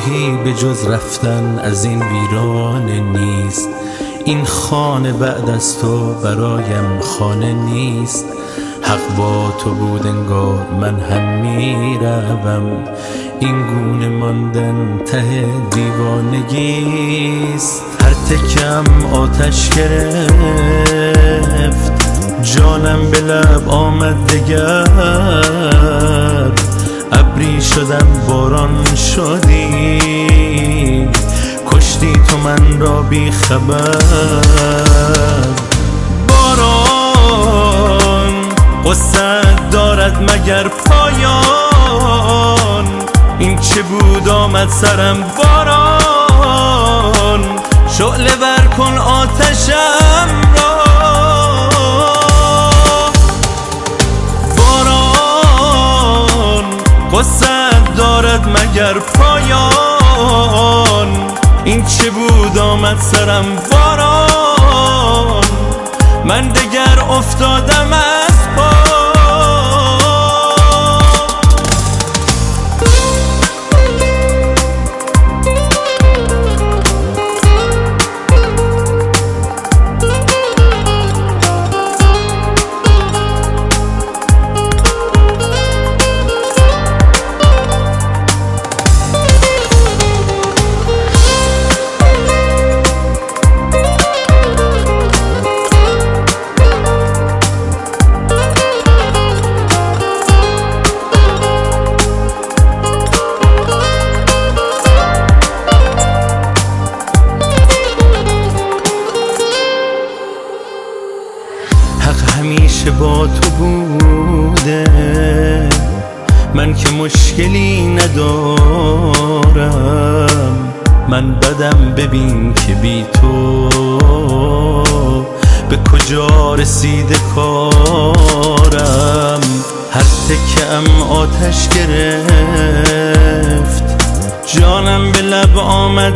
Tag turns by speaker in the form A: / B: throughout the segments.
A: راهی به جز رفتن از این ویرانه نیست. این خانه بعد از تو برایم خانه نیست. حق با تو بود انگار من هم میروم. این گونه ماندن ته دیوانگیست. هر تکم آتش گرفت، جانم به لب آمد دگر. ابری شدم باران شدی، کشتی تو من را بی خبر. باران قصت دارد مگر پایان؟ این چه بود آمد سرم باران. شعله ور کن آتشم را. باران قصت دارد مگر پایان؟ این چه بود آمد سرم باران. من دگر افتادم از پا. همیشه با تو بوده، من که مشکلی ندارم. من بدم ببین که بی تو به کجا رسیده کارم. هر تکم آتش گرفت، جانم به لب آمد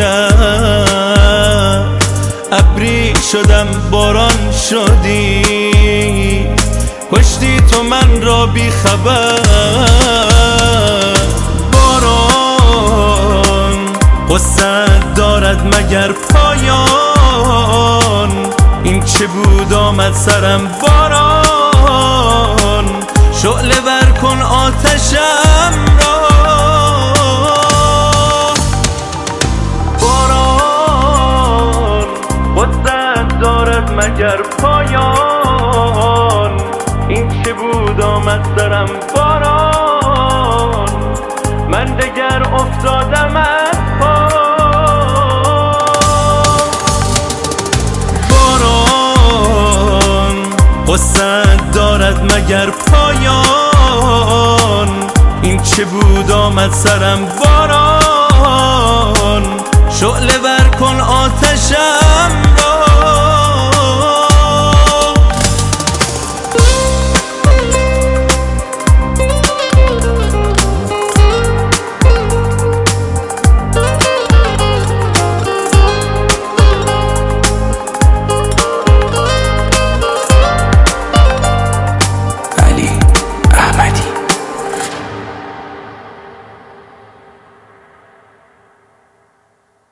A: دگر. ابری شدم باران شدی، کشتی تو من را بی خبر. باران قصت دارد مگر پایان؟ این چه بود آمد سرم باران. شعله ور کن آتشم را. قصت دارد مگر پایان؟ این چه بود آمد سرم باران. من دگر افتادم از پا. باران قصت دارد مگر پایان؟ این چه بود آمد سرم باران. شعله ور کن آتشم